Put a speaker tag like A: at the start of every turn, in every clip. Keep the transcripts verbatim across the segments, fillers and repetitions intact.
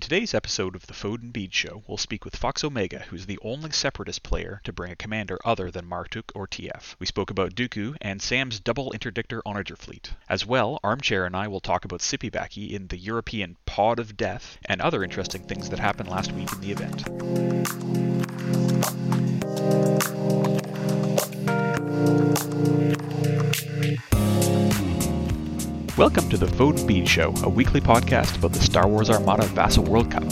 A: today's episode of the Foden Bede Show, we'll speak with Fox Omega, who's the only Separatist player to bring a commander other than Martuk or T F. We spoke about Dooku and Sam's double interdictor onager fleet. As well, Armchair and I will talk about Sipibaki in the European Pod of Death and other interesting things that happened last week in the event. Welcome to the Foden Bede Show, a weekly podcast about the Star Wars Armada Vassal World Cup.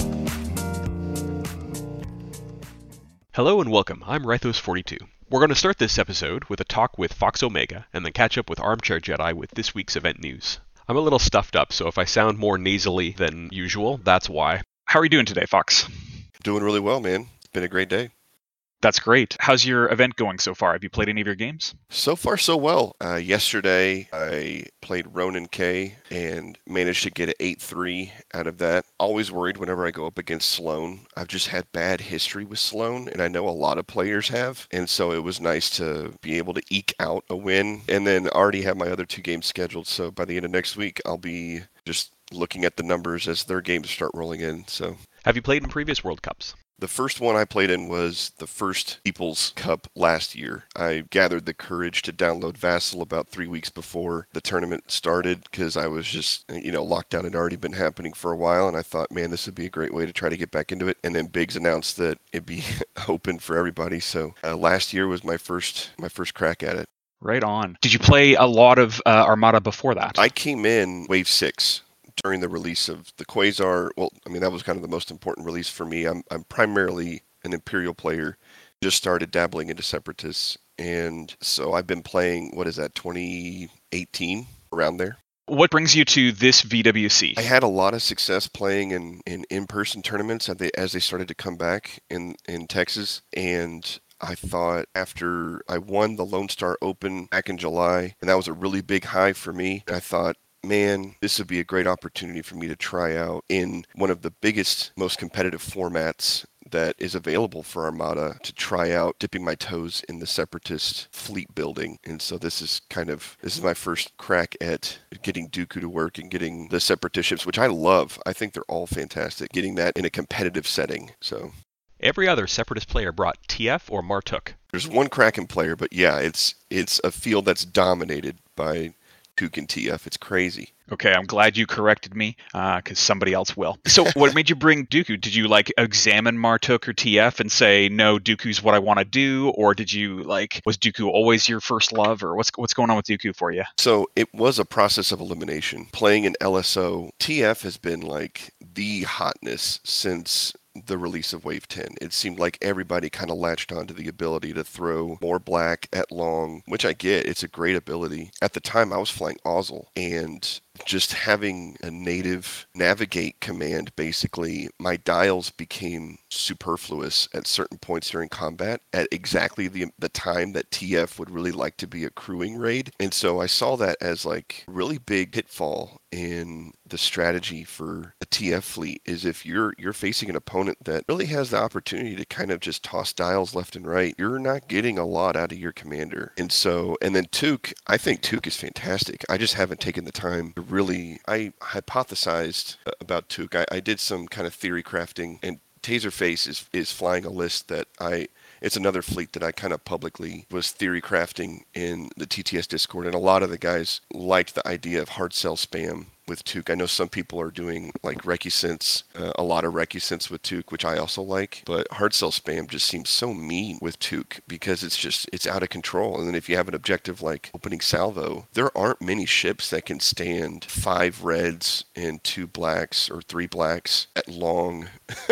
A: Hello and welcome, I'm Rythos forty-two. We're going to start this episode with a talk with Fox Omega, and then catch up with Armchair Jedi with this week's event news. I'm a little stuffed up, so if I sound more nasally than usual, that's why. How are you doing today, Fox?
B: Doing really well, man. It's been a great day.
A: That's great. How's your event going so far? Have you played any of your games?
B: So far, so well. Uh, yesterday, I played Ronin K and managed to get an eight three out of that. Always worried whenever I go up against Sloan. I've just had bad history with Sloan, and I know a lot of players have. And so it was nice to be able to eke out a win. And then already have my other two games scheduled. So by the end of next week, I'll be just looking at the numbers as their games start rolling in. So,
A: have you played in previous World Cups?
B: The first one I played in was the first People's Cup last year. I gathered the courage to download Vassal about three weeks before the tournament started because I was just, you know, lockdown had already been happening for a while, and I thought, man, this would be a great way to try to get back into it. And then Biggs announced that it'd be open for everybody. So uh, last year was my first my first crack at it.
A: Right on. Did you play a lot of uh, Armada before that?
B: I came in Wave six. During the release of the Quasar. Well, I mean, that was kind of the most important release for me. I'm I'm primarily an Imperial player. Just started dabbling into Separatists. And so I've been playing, what is that, twenty eighteen, around there.
A: What brings you to this V W C?
B: I had a lot of success playing in, in in-person tournaments as they, as they started to come back in, in Texas. And I thought after I won the Lone Star Open back in July, and that was a really big high for me, I thought, man, this would be a great opportunity for me to try out in one of the biggest, most competitive formats that is available for Armada, to try out dipping my toes in the Separatist fleet building. And so this is kind of, this is my first crack at getting Dooku to work and getting the Separatist ships, which I love. I think they're all fantastic, getting that in a competitive setting. So
A: every other Separatist player brought T F or Martuk.
B: There's one Kraken player, but yeah, it's it's a field that's dominated by Took and T F. It's crazy.
A: Okay, I'm glad you corrected me, because uh, somebody else will. So what made you bring Dooku? Did you, like, examine Martuk or T F and say, no, Dooku's what I want to do? Or did you, like, was Dooku always your first love? Or what's what's going on with Dooku for you?
B: So it was a process of elimination. Playing in L S O, T F has been, like, the hotness since the release of Wave ten. It seemed like everybody kind of latched onto the ability to throw more black at long, which I get. It's a great ability. At the time, I was flying Ozzel, and just having a native navigate command, basically, my dials became superfluous at certain points during combat at exactly the the time that T F would really like to be a crewing raid. And so I saw that as like a really big pitfall in the strategy for a T F fleet, is if you're you're facing an opponent that really has the opportunity to kind of just toss dials left and right, you're not getting a lot out of your commander. And so, and then Took, I think Took is fantastic. I just haven't taken the time to really, I hypothesized about Took. I, I did some kind of theory crafting, and Taserface is, is flying a list that I, it's another fleet that I kind of publicly was theory crafting in the T T S Discord, and a lot of the guys liked the idea of hard sell spam with Took. I know some people are doing like Recusense, uh, a lot of Recusense with Took, which I also like, but hard sell spam just seems so mean with Took because it's just, it's out of control. And then if you have an objective like opening salvo, there aren't many ships that can stand five reds and two blacks or three blacks at long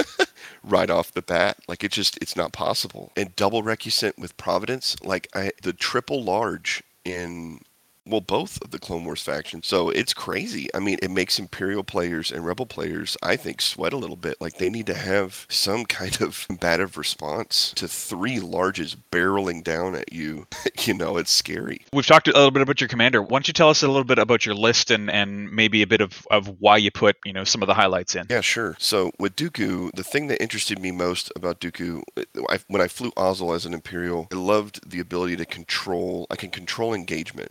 B: right off the bat. Like it just, it's not possible. And double Recusent with Providence, like I, the triple large in, well, both of the Clone Wars factions. So it's crazy. I mean, it makes Imperial players and Rebel players, I think, sweat a little bit. Like they need to have some kind of combative response to three larges barreling down at you. You know, it's scary.
A: We've talked a little bit about your commander. Why don't you tell us a little bit about your list and, and maybe a bit of, of why you put, you know, some of the highlights in?
B: Yeah, sure. So with Dooku, the thing that interested me most about Dooku, I, when I flew Ozzel as an Imperial, I loved the ability to control, I can control engagement. It was all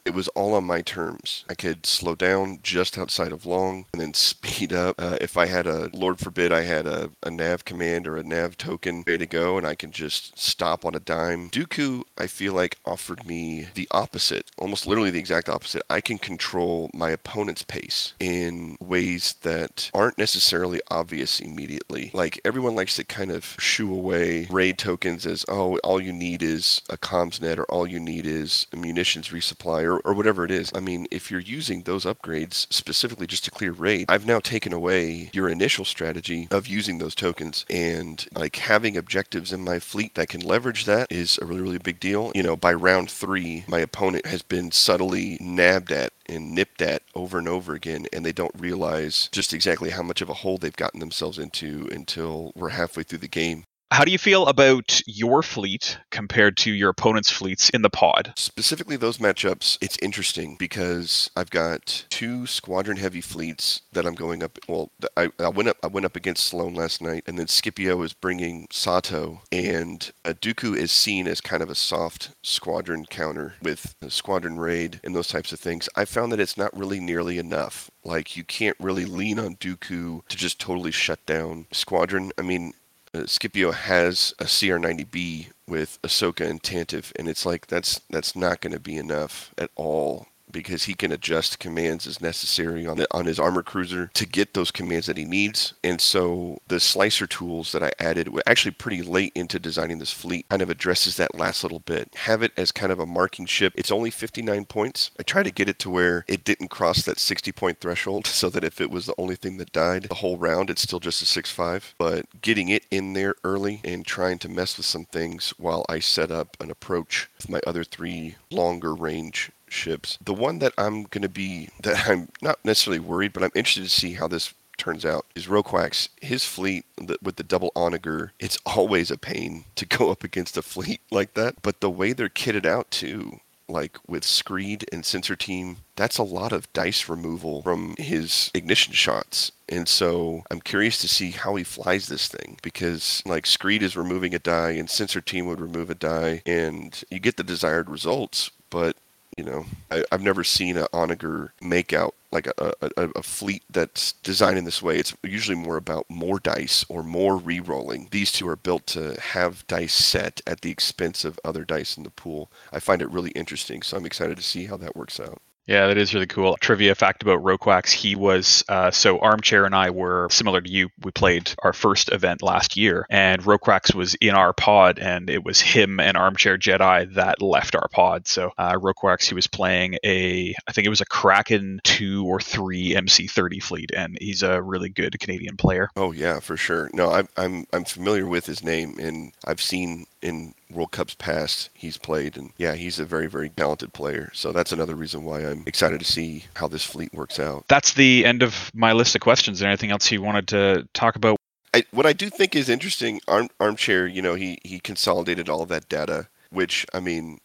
B: all on my terms. I could slow down just outside of long and then speed up. Uh, if I had a, Lord forbid, I had a, a nav command or a nav token ready to go and I can just stop on a dime. Dooku, I feel like, offered me the opposite, almost literally the exact opposite. I can control my opponent's pace in ways that aren't necessarily obvious immediately. Like, everyone likes to kind of shoo away raid tokens as, oh, all you need is a comms net or all you need is a munitions resupply or, or whatever it is. I mean, if you're using those upgrades specifically just to clear raid, I've now taken away your initial strategy of using those tokens, and like having objectives in my fleet that can leverage that is a really, really big deal. You know, by round three, my opponent has been subtly nabbed at and nipped at over and over again, and they don't realize just exactly how much of a hole they've gotten themselves into until we're halfway through the game.
A: How do you feel about your fleet compared to your opponent's fleets in the pod?
B: Specifically those matchups, it's interesting because I've got two squadron heavy fleets that I'm going up. Well, I, I went up I went up against Sloan last night, and then Scipio is bringing Sato, and uh, Dooku is seen as kind of a soft squadron counter with a squadron raid and those types of things. I found that it's not really nearly enough. Like, you can't really lean on Dooku to just totally shut down squadron. I mean, Uh, Scipio has a C R ninety B with Ahsoka and Tantive, and it's like that's that's not going to be enough at all, because he can adjust commands as necessary on the, on his armor cruiser to get those commands that he needs. And so the slicer tools that I added were actually pretty late into designing this fleet, kind of addresses that last little bit. Have it as kind of a marking ship. It's only fifty-nine points. I tried to get it to where it didn't cross that sixty point threshold, so that if it was the only thing that died the whole round, it's still just a six five. But getting it in there early and trying to mess with some things while I set up an approach with my other three longer range ships. The one that I'm going to be, that I'm not necessarily worried, but I'm interested to see how this turns out, is Roquax. His fleet with the double onager, it's always a pain to go up against a fleet like that. But the way they're kitted out too, like with Screed and Sensor Team, that's a lot of dice removal from his ignition shots. And so I'm curious to see how he flies this thing, because like Screed is removing a die and Sensor Team would remove a die, and you get the desired results, but you know, I, I've never seen an onager make out like a, a, a fleet that's designed in this way. It's usually more about more dice or more re-rolling. These two are built to have dice set at the expense of other dice in the pool. I find it really interesting, so I'm excited to see how that works out.
A: Yeah, that is really cool. Trivia fact about Roquax, he was, uh, so Armchair and I were similar to you. We played our first event last year, and Roquax was in our pod, and it was him and Armchair Jedi that left our pod. So uh, Roquax, he was playing a, I think it was a Kraken two or three M C thirty fleet, and he's a really good Canadian player.
B: Oh yeah, for sure. No, I'm I'm I'm familiar with his name, and I've seen in World Cups past he's played, and yeah, he's a very, very talented player. So that's another reason why I'm excited to see how this fleet works out.
A: That's the end of my list of questions. Is there anything else you wanted to talk about?
B: I, what I do think is interesting, Arm, Armchair, you know, he, he consolidated all of that data, which, I mean,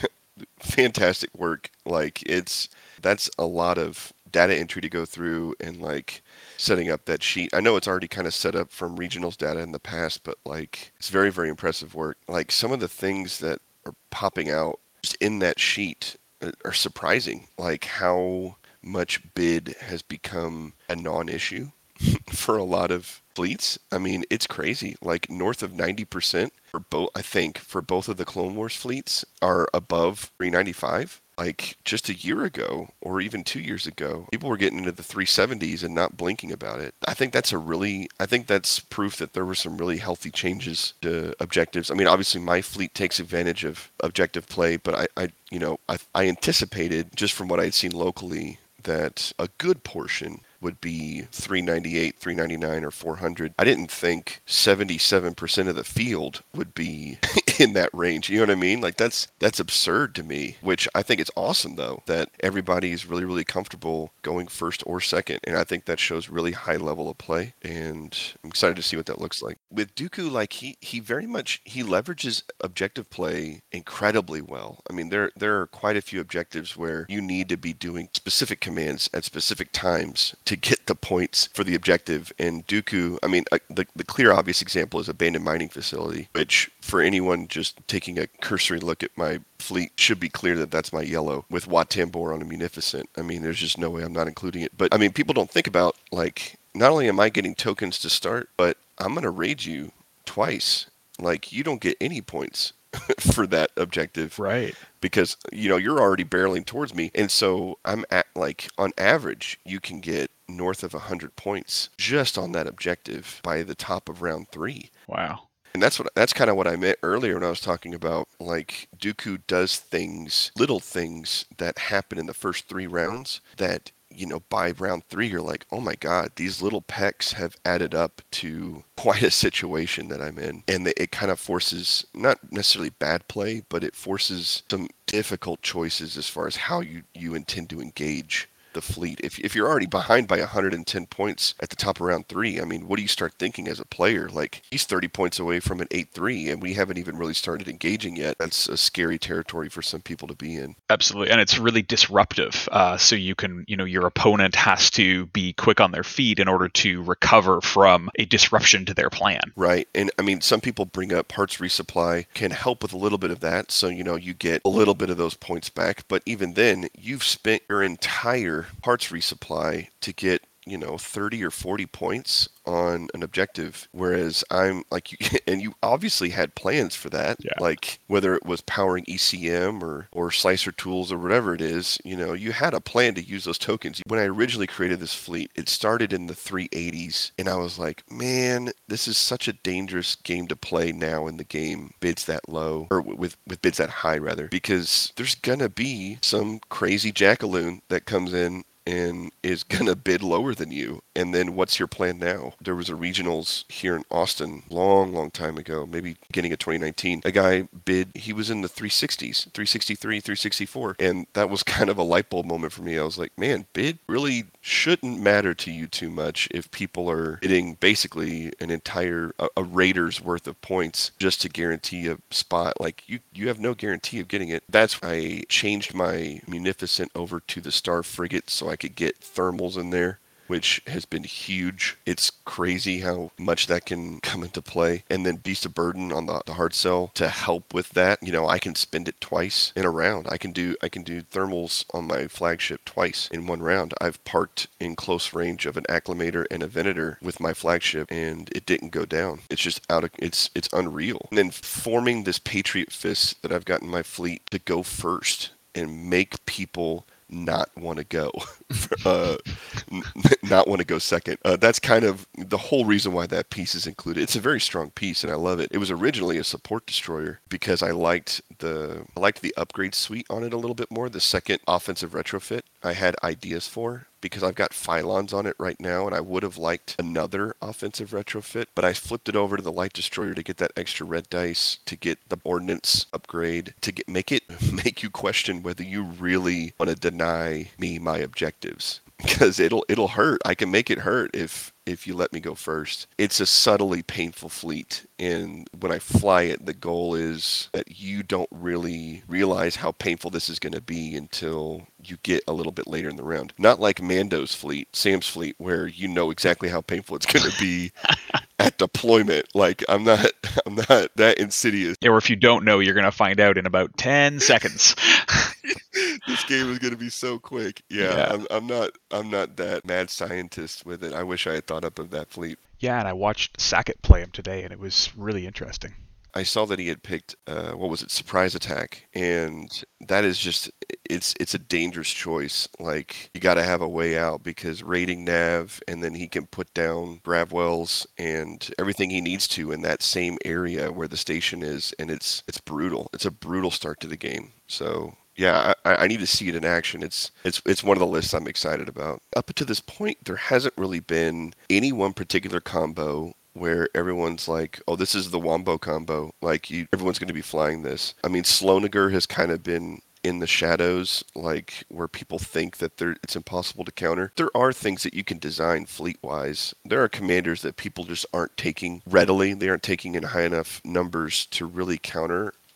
B: fantastic work. Like, it's, that's a lot of data entry to go through, and like setting up that sheet. I know it's already kind of set up from regionals data in the past, but like it's very, very impressive work. Like, some of the things that are popping out just in that sheet are surprising. Like how much bid has become a non-issue for a lot of fleets. I mean, it's crazy. Like north of ninety percent for both, I think, for both of the Clone Wars fleets are above three ninety-five. Like just a year ago, or even two years ago, people were getting into the three seventies and not blinking about it. I think that's a really, I think that's proof that there were some really healthy changes to objectives. I mean, obviously my fleet takes advantage of objective play, but I, I you know, I, I anticipated just from what I had seen locally that a good portion would be three ninety-eight, three ninety-nine, or four hundred. I didn't think seventy-seven percent of the field would be in that range. You know what I mean? Like that's that's absurd to me, which I think it's awesome though, that everybody is really, really comfortable going first or second. And I think that shows really high level of play. And I'm excited to see what that looks like. With Dooku, like he, he very much, he leverages objective play incredibly well. I mean, there, there are quite a few objectives where you need to be doing specific commands at specific times to get get the points for the objective. And Dooku, I mean, uh, the, the clear obvious example is Abandoned Mining Facility, which for anyone just taking a cursory look at my fleet should be clear that that's my yellow with Wat Tambor on a Munificent. I mean, there's just no way I'm not including it. But I mean, people don't think about, like, not only am I getting tokens to start, but I'm going to raid you twice. Like, you don't get any points for that objective.
A: Right.
B: Because, you know, you're already barreling towards me. And so I'm at, like, on average, you can get north of one hundred points just on that objective by the top of round three.
A: Wow.
B: And that's what that's kind of what I meant earlier when I was talking about, like, Dooku does things, little things that happen in the first three rounds that, you know, by round three, you're like, oh my God, these little pecks have added up to quite a situation that I'm in. And it kind of forces, not necessarily bad play, but it forces some difficult choices as far as how you, you intend to engage the fleet. If if you're already behind by one hundred ten points at the top of round three, I mean, what do you start thinking as a player? Like, he's thirty points away from an eight three, and we haven't even really started engaging yet. That's a scary territory for some people to be in.
A: Absolutely, and it's really disruptive. Uh, so you can, you know, your opponent has to be quick on their feet in order to recover from a disruption to their plan.
B: Right, and I mean, some people bring up parts resupply can help with a little bit of that. So, you know, you get a little bit of those points back, but even then, you've spent your entire parts resupply to get, you know, thirty or forty points on an objective, whereas I'm like, you, and you obviously had plans for that,
A: yeah.
B: like whether it was powering E C M or, or slicer tools or whatever it is, you know, you had a plan to use those tokens. When I originally created this fleet, it started in the three eighties, and I was like, man, this is such a dangerous game to play now in the game bids that low, or with, with bids that high rather, because there's gonna be some crazy jackaloon that comes in and is going to bid lower than you. And then what's your plan now? There was a regionals here in Austin long, long time ago, maybe beginning of twenty nineteen. A guy bid, he was in the three sixties, three sixty-three, three sixty-four. And that was kind of a light bulb moment for me. I was like, man, bid really shouldn't matter to you too much if people are bidding basically an entire, a, a Raider's worth of points just to guarantee a spot. Like, you, you have no guarantee of getting it. That's why I changed my Munificent over to the Star Frigate so I could get thermals in there, which has been huge. It's crazy how much that can come into play. And then Beast of Burden on the, the hard sell to help with that. You know, I can spend it twice in a round. I can do I can do thermals on my flagship twice in one round. I've parked in close range of an Acclimator and a Venator with my flagship, and it didn't go down. It's just out of it's it's unreal. And then forming this Patriot Fist that I've got in my fleet to go first and make people not want to go, uh, n- not want to go second. Uh, that's kind of the whole reason why that piece is included. It's a very strong piece, and I love it. It was originally a support destroyer because I liked the I liked the upgrade suite on it a little bit more. The second offensive retrofit I had ideas for, because I've got Phylons on it right now, and I would have liked another offensive retrofit, but I flipped it over to the light destroyer to get that extra red dice, to get the ordnance upgrade, to get make it make you question whether you really want to deny me my objectives, because it'll it'll hurt. I can make it hurt if if you let me go first. It's a subtly painful fleet, and when I fly it, the goal is that you don't really realize how painful this is going to be until you get a little bit later in the round. Not like Mando's fleet, Sam's fleet, where you know exactly how painful it's going to be at deployment. Like, I'm not I'm not that insidious.
A: Or if you don't know, you're going to find out in about ten seconds.
B: This game is going to be so quick. Yeah,
A: Yeah.
B: I'm, I'm not I'm not that mad scientist with it. I wish I had thought up of that fleet.
A: Yeah, and I watched Sackett play him today, and it was really interesting.
B: I saw that he had picked, uh, what was it, Surprise Attack, and that is just, it's it's a dangerous choice. Like, you got to have a way out, because raiding Nav, and then he can put down Gravwells and everything he needs to in that same area where the station is, and it's it's brutal. It's a brutal start to the game. So yeah, I, I need to see it in action. It's it's it's one of the lists I'm excited about. Up to this point, there hasn't really been any one particular combo where everyone's like, oh, this is the Wombo combo. Like, you, everyone's going to be flying this. I mean, Slonager has kind of been in the shadows, like, where people think that they're, it's impossible to counter. There are things that you can design fleet-wise. There are commanders that people just aren't taking readily. They aren't taking in high enough numbers to really counter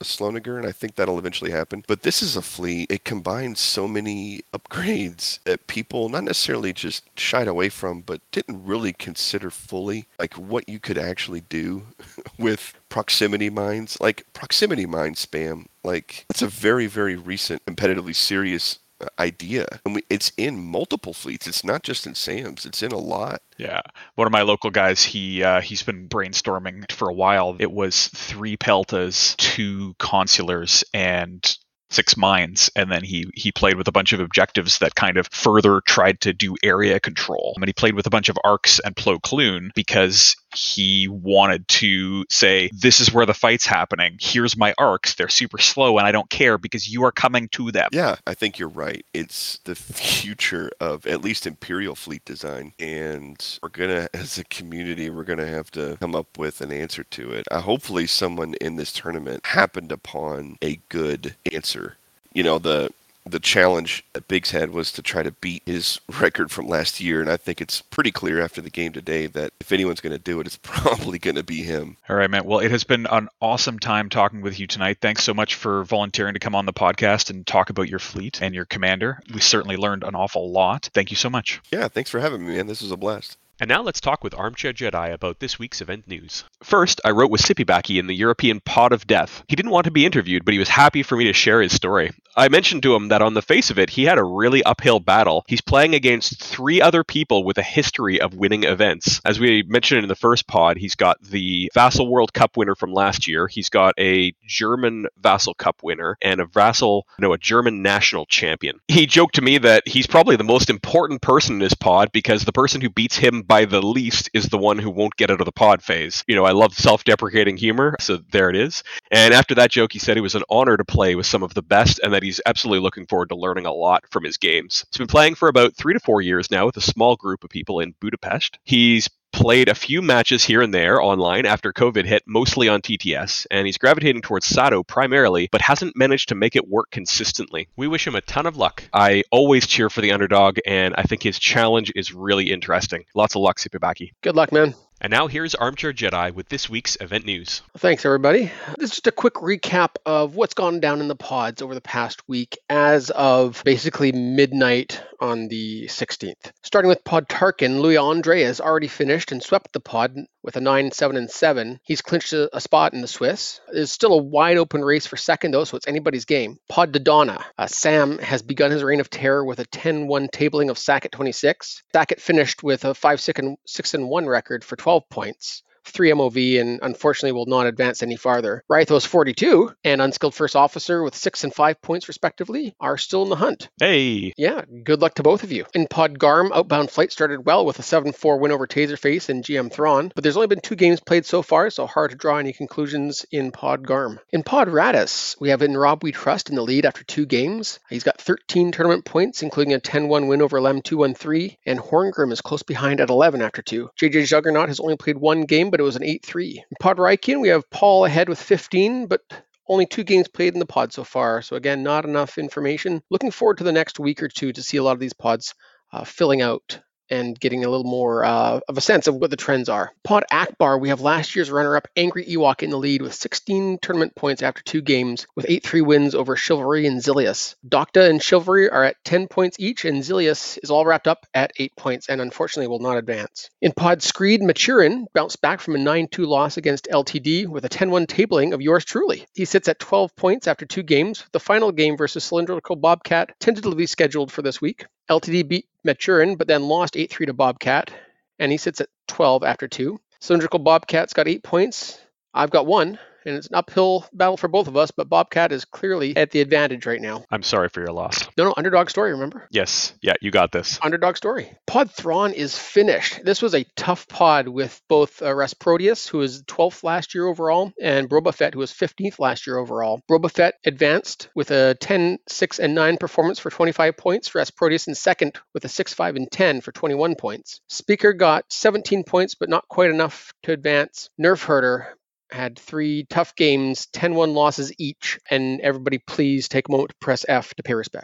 B: a Sloniger, and I think that'll eventually happen. But this is a fleet. It combines so many upgrades that people not necessarily just shied away from, but didn't really consider fully, like what you could actually do with proximity mines. Like proximity mine spam, like that's a very, very recent, competitively serious idea. And we, it's in multiple fleets. It's not just in Sam's. It's in a lot.
A: Yeah. One of my local guys, he uh, he's been brainstorming for a while. It was three Peltas, two Consulars, and six mines, and then he he played with a bunch of objectives that kind of further tried to do area control. And he played with a bunch of arcs and Plo Koon because he wanted to say, this is where the fight's happening. Here's my arcs. They're super slow and I don't care because you are coming to them.
B: Yeah, I think you're right. It's the future of at least Imperial fleet design. And we're going to, as a community, we're going to have to come up with an answer to it. Uh, hopefully someone in this tournament happened upon a good answer. You know, the the challenge that Biggs had was to try to beat his record from last year, and I think it's pretty clear after the game today that if anyone's going to do it, it's probably going to be him.
A: All right, man. Well, it has been an awesome time talking with you tonight. Thanks so much for volunteering to come on the podcast and talk about your fleet and your commander. We certainly learned an awful lot. Thank you so much.
B: Yeah, thanks for having me, man. This was a blast.
C: And now let's talk with Armchair Jedi about this week's event news.
D: First, I wrote with Sipibaki in the European Pod of Death. He didn't want to be interviewed, but he was happy for me to share his story. I mentioned to him that on the face of it, he had a really uphill battle. He's playing against three other people with a history of winning events. As we mentioned in the first pod, he's got the Vassal World Cup winner from last year. He's got a German Vassal Cup winner and a Vassal, no, a German national champion. He joked to me that he's probably the most important person in his pod because the person who beats him by the least is the one who won't get out of the pod phase. You know, I love self-deprecating humor, so there it is. And after that joke, he said it was an honor to play with some of the best and that he's absolutely looking forward to learning a lot from his games. He's been playing for about three to four years now with a small group of people in Budapest. He's played a few matches here and there online after COVID hit, mostly on T T S, and he's gravitating towards Sado primarily, but hasn't managed to make it work consistently.
C: We wish him a ton of luck.
D: I always cheer for the underdog, and I think his challenge is really interesting. Lots of luck, Sipibaki.
E: Good luck, man.
C: And now here's Armchair Jedi with this week's event news.
E: Thanks, everybody. This is just a quick recap of what's gone down in the pods over the past week as of basically midnight on the sixteenth. Starting with Pod Tarkin, Louis Andre has already finished and swept the pod with a nine, seven, and seven. He's clinched a, a spot in the Swiss. There's still a wide open race for second, though, so it's anybody's game. Pod Dodonna. Uh, Sam has begun his reign of terror with a ten one tabling of Sackett twenty-six. Sackett finished with a five, six, and one record for twelve points. three M O V and unfortunately will not advance any farther. Rythos forty-two and Unskilled First Officer with six and five points respectively are still in the hunt.
D: Hey!
E: Yeah, good luck to both of you. In Pod Garm, Outbound Flight started well with a seven four win over Taserface and G M Thrawn, but there's only been two games played so far, so hard to draw any conclusions in Pod Garm. In Pod Radis, we have in Rob We Trust in the lead after two games. He's got thirteen tournament points, including a ten one win over Lem two one three, and Horngrim is close behind at eleven after two. J J Juggernaut has only played one game, but it was an eight three. In Pod Rykian, we have Paul ahead with fifteen, but only two games played in the pod so far. So again, not enough information. Looking forward to the next week or two to see a lot of these pods uh, filling out and getting a little more uh, of a sense of what the trends are. Pod Akbar, we have last year's runner-up Angry Ewok in the lead with sixteen tournament points after two games with eight three wins over Chivalry and Zilius. Docta and Chivalry are at ten points each, and Zilius is all wrapped up at eight points and unfortunately will not advance. In Pod Screed, Maturin bounced back from a nine two loss against L T D with a ten one tabling of yours truly. He sits at twelve points after two games, with the final game versus Cylindrical Bobcat tentatively scheduled for this week. L T D beat Maturin, but then lost eight three to Bobcat, and he sits at twelve after two. Cylindrical Bobcat's got eight points. I've got one, and it's an uphill battle for both of us, but Bobcat is clearly at the advantage right now.
D: I'm sorry for your loss.
E: No, no, underdog story, remember?
D: Yes. Yeah, you got this.
E: Underdog story. Pod Thrawn is finished. This was a tough pod with both uh, Rasprodius, who was twelfth last year overall, and Brobafett, who was fifteenth last year overall. Brobafett advanced with a ten, six, and nine performance for twenty-five points. Rasprodius in second with a six, five, and ten for twenty-one points. Speaker got seventeen points, but not quite enough to advance. Nerf Herder had three tough games, ten one losses each, and everybody please take a moment to press F to pay respects.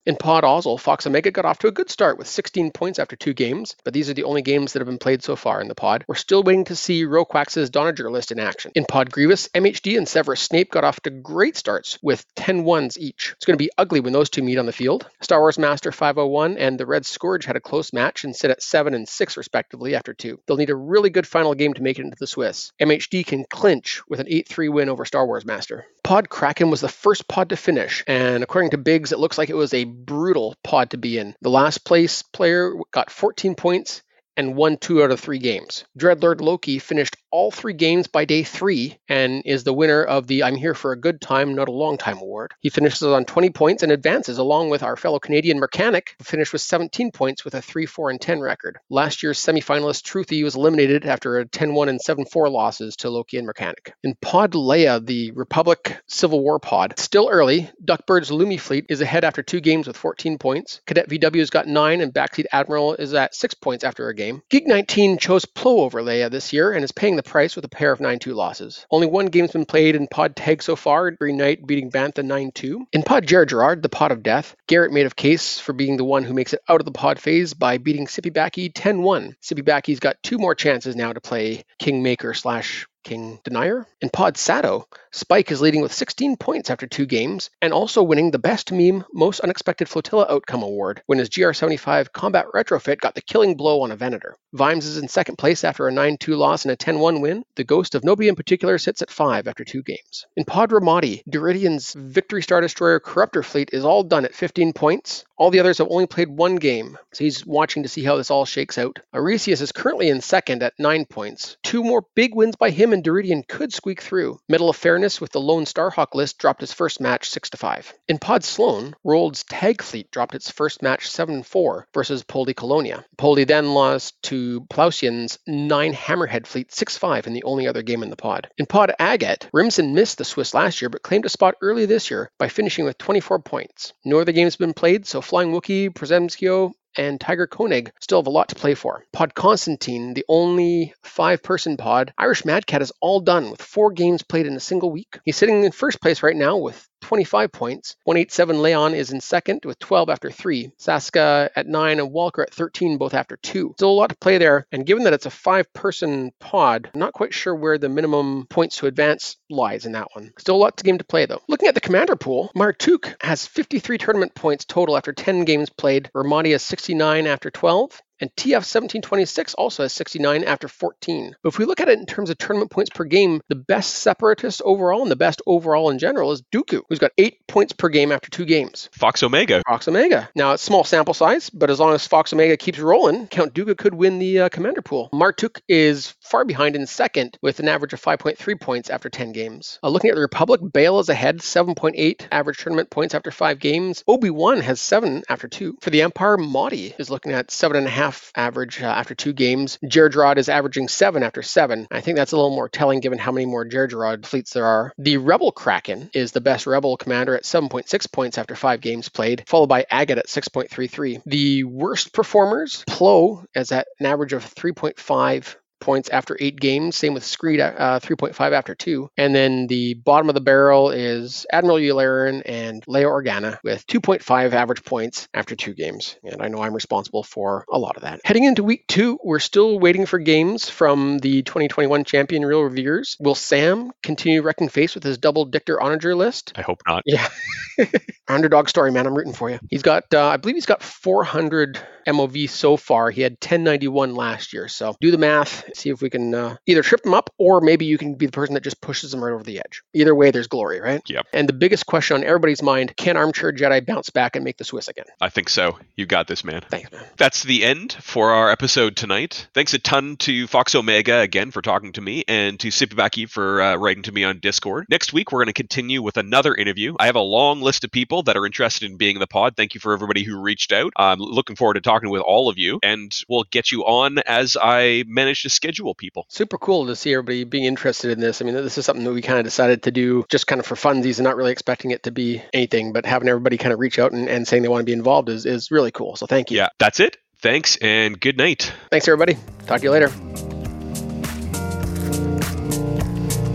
E: In Pod Ozzel, Fox Omega got off to a good start with sixteen points after two games, but these are the only games that have been played so far in the pod. We're still waiting to see Roquax's Donager list in action. In Pod Grievous, M H D and Severus Snape got off to great starts with ten ones each. It's going to be ugly when those two meet on the field. Star Wars Master five oh one and the Red Scourge had a close match and sit at seven and six respectively after two. They'll need a really good final game to make it into the Swiss. M H D can clinch with an eight three win over Star Wars Master. Pod Kraken was the first pod to finish, and according to Biggs, it looks like it was a brutal pod to be in. The last place player got fourteen points and won two out of three games. Dreadlord Loki finished all three games by day three and is the winner of the I'm Here for a Good Time, Not a Long Time award. He finishes on twenty points and advances along with our fellow Canadian Mechanic, who finished with seventeen points with a three four and ten record. Last year's semifinalist Truthy was eliminated after a ten one and seven four losses to Loki and Mechanic. In Pod Leia, the Republic Civil War pod, still early, Duckbird's Lumi Fleet is ahead after two games with fourteen points. Cadet V W's got nine and Backseat Admiral is at six points after a game. Geek nineteen chose Plo over Leia this year and is paying the price with a pair of nine two losses. Only one game's been played in Pod Tag so far, Green Knight beating Bantha nine two. In Pod Jared Gerard, the Pod of Death, Garrett made a case for being the one who makes it out of the pod phase by beating Sippy Backy ten one. Sippy Backy's got two more chances now to play Kingmaker slash King Denier. In Pod Sato, Spike is leading with sixteen points after two games and also winning the Best Meme Most Unexpected Flotilla Outcome Award when his G R seventy-five Combat Retrofit got the killing blow on a Venator. Vimes is in second place after a nine two loss and a ten one win. The Ghost of Nobody in particular sits at five after two games. In Pod Ramadi, Duridian's Victory Star Destroyer Corruptor Fleet is all done at fifteen points. All the others have only played one game, so he's watching to see how this all shakes out. Arisius is currently in second at nine points. Two more big wins by him and Duridian could squeak through. Medal of Fairness with the Lone Starhawk list dropped his first match six to five. In Pod Sloan, Rold's Tag Fleet dropped its first match seven four versus Poldi Colonia. Poldi then lost to Plausian's nine Hammerhead Fleet six five in the only other game in the pod. In Pod Agate, Rimson missed the Swiss last year but claimed a spot early this year by finishing with twenty-four points. No other games have been played, so Flying Wookiee, Przemskio, and Tiger Koenig still have a lot to play for. Pod Constantine, the only five-person pod, Irish Madcat is all done with four games played in a single week. He's sitting in first place right now with twenty-five points. one eighty-seven Leon is in second with twelve after three. Saska at nine and Walker at thirteen, both after two. Still a lot to play there, and given that it's a five-person pod, I'm not quite sure where the minimum points to advance lies in that one. Still a lot to game to play, though. Looking at the commander pool, Martuk has fifty-three tournament points total after ten games played. Ramadi has sixty-nine after twelve. And T F seventeen twenty-six also has sixty-nine after fourteen. But if we look at it in terms of tournament points per game, the best separatist overall and the best overall in general is Dooku, who's got eight points per game after two games.
D: Fox Omega.
E: Fox Omega. Now, it's small sample size, but as long as Fox Omega keeps rolling, Count Dooku could win the uh, commander pool. Martuk is far behind in second with an average of five point three points after ten games. Uh, looking at the Republic, Bale is ahead, seven point eight average tournament points after five games. Obi-Wan has seven after two. For the Empire, Maudie is looking at seven and a half average uh, after two games. Jerjerrod is averaging seven after seven. I think that's a little more telling given how many more Jerjerrod fleets there are. The Rebel Kraken is the best Rebel commander at seven point six points after five games played, followed by Agate at six point three three. The worst performers, Plo is at an average of three point five points after eight games. Same with Screed at uh, three point five after two. And then the bottom of the barrel is Admiral Yularen and Leia Organa with two point five average points after two games. And I know I'm responsible for a lot of that. Heading into week two, we're still waiting for games from the twenty twenty-one champion Real Reveres. Will Sam continue wrecking face with his double Dictor Onager list?
D: I hope not.
E: Yeah. Underdog story, man. I'm rooting for you. He's got, uh, I believe he's got four hundred M O V so far. He had ten ninety-one last year. So do the math. See if we can uh, either trip them up or maybe you can be the person that just pushes them right over the edge. Either way, there's glory, right?
D: Yep.
E: And the biggest question on everybody's mind, can Armchair Jedi bounce back and make the Swiss again?
D: I think so. You got this, man.
E: Thanks, man.
D: That's the end for our episode tonight. Thanks a ton to Fox Omega again for talking to me and to Sipibaki for uh, writing to me on Discord. Next week, we're going to continue with another interview. I have a long list of people that are interested in being in the pod. Thank you for everybody who reached out. I'm looking forward to talking with all of you, and we'll get you on as I manage to schedule people.
E: Super cool to see everybody being interested in this. I mean, this is something that we kind of decided to do just kind of for funsies and not really expecting it to be anything, but having everybody kind of reach out and, and saying they want to be involved is, is really cool. So thank you.
D: Yeah, that's it. Thanks and good night.
E: Thanks, everybody. Talk to you later.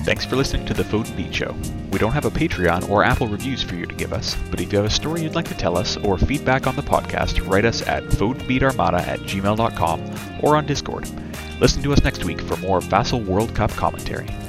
A: Thanks for listening to the Foden Beat Show. We don't have a Patreon or Apple reviews for you to give us, but if you have a story you'd like to tell us or feedback on the podcast, write us at fodenbeatarmada at gmail dot com or on Discord. Listen to us next week for more Vassal World Cup commentary.